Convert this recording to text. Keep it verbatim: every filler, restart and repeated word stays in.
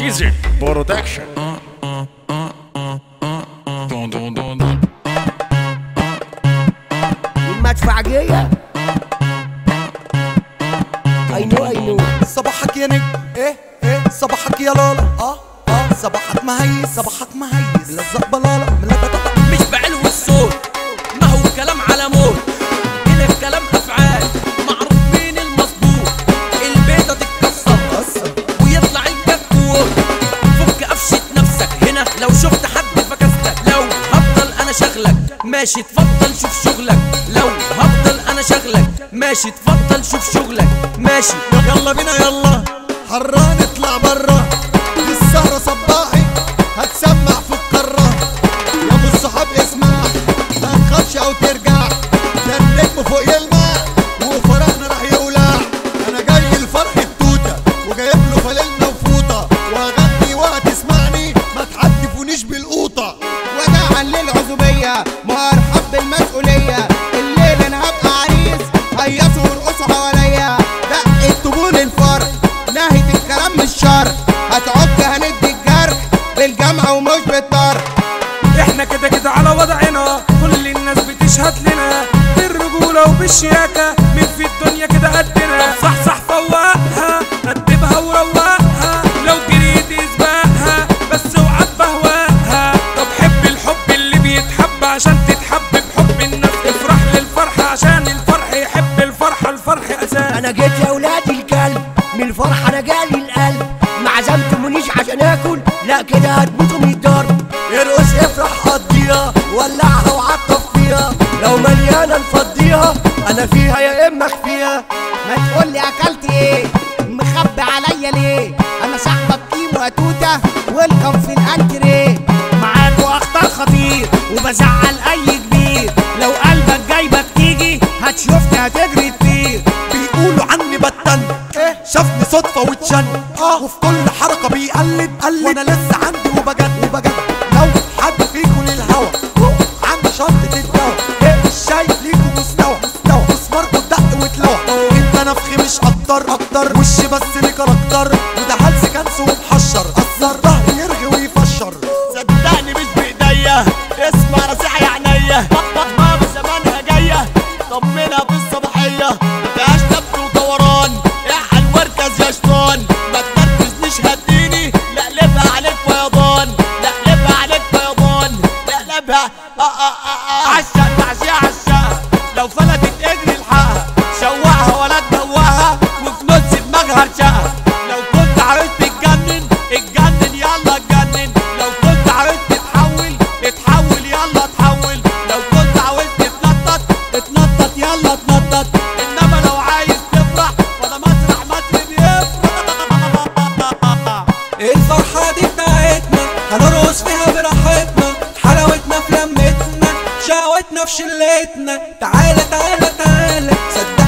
ايزي برودكشن. المدفعجية اي نو اي نو. صباحك يا نجم، ايه ايه صباحك يا لالا، اه اه صباحك مهيس، صباحك مهيس ملزق بلالا ملزق. مش بعلو الصوت، ما هو كلام على موت، هنا الكلام افعال، معروف مين المظبوط. البيضة تتكسر ويطلع الكتكوت، فك قفشة نفسك هنا لو شفت حد فكستك. لو هفضل انا شغلك ماشي اتفضل شوف شغلك، لو هفضل انا شغلك ماشي اتفضل شوف شغلك ماشي. يلا بينا يلا حران اطلع برا، السهرة صباحي هتسمع في القارة. يا ابو الصحاب اسمع، ما تخافش او ترجع، ده النجم فوق يلمع وفرحنا راح يولع. انا جاي الفرح التوتة وجايب له فللنا وفوطة، وهغني وهتسمعني ما تحدفونيش بالقوطة. وداعا للعزوبية مرحب بالمسؤولية، الليل انا هبقى عريس هيصوا وارقصوا حواليا. دق طبول الفرح ناهية الكلام مش شرح، هتعك هندي الجرح بالجمع ومش بالطرح. احنا كده كده على وضعنا، كل الناس بتشهد لنا بالرجولة وبالشياكة، مين في الدنيا كده قدنا. صح صح فوقها رتبها وروقها، لو جريت اسبقها بس اوعى بهواها. طب حب الحب اللي بيتحب عشان تتحب بحب الناس، افرح للفرحة عشان الفرح يحب الفرحة، الفرح اساس. انا جيت يا ولادي الكلب من الفرحة انا جالي القلب، ما عزمتمونيش عشان اكل لا كده هتموتوا من الضرب. ارقص افرح قضيها ولعها وعطف فيها، لو مليانة نفضيها انا فيها يا اما اخفيها. ما تقولي اكلت ايه مخبي عليا ليه، انا صاحبك كيمو اتوته ويلكم في الانتريه. معاكوا اخطر خطير وبزعل اي كبير، لو قلبك جايبك تيجي هتشوفني هتجري تطير. بيقولوا عني بتن، ايه شافني صدفة واتشن، اه وفي كل حركة بيقلد قلد، وانا لسه عندي وبجد وبجد. لو حد فيكم للهوا عند شنطة الدوا، ايه شايف ليكم مستوى مستوى مسماركوا الدق واتلوى. انت نفخي مش اكتر اكتر، وشي بس ليه كاركتر، وده هلس كنس ومحشر، اثر ظهري يرغي ويفشر. صدقني مش بايديا، اسمع نصيحة يا عينيا، ماما زمانها جاية طمنها في الصباحية. مفيهاش دب ودوران، احل واركز يا شيطان، ما تنرفزنيش هديني لقلبها عليك فيضان، لقلبها عليك فيضان، لقلبها اه اه اه اه. عشق تعشيها عشقها، لو فلتت اجري الحقها، شوقها ولا تدوقها وفي نص دماغها ارشقها. لو كنت عاوز تتجنن اتجنن يلا اتجنن، لو كنت عاوز تتحول اتحول يلا اتحول، لو كنت عاوز تتنطط اتنطط يلا اتنطط، انما لو عايز تفرح فانا مسرح مصر بيفرح. الفرحة دي بتاعتنا هنرقص فيها براحتنا، حلاوتنا في لمتنا شقوتنا في شلتنا. تعالى تعالى تعالى صدق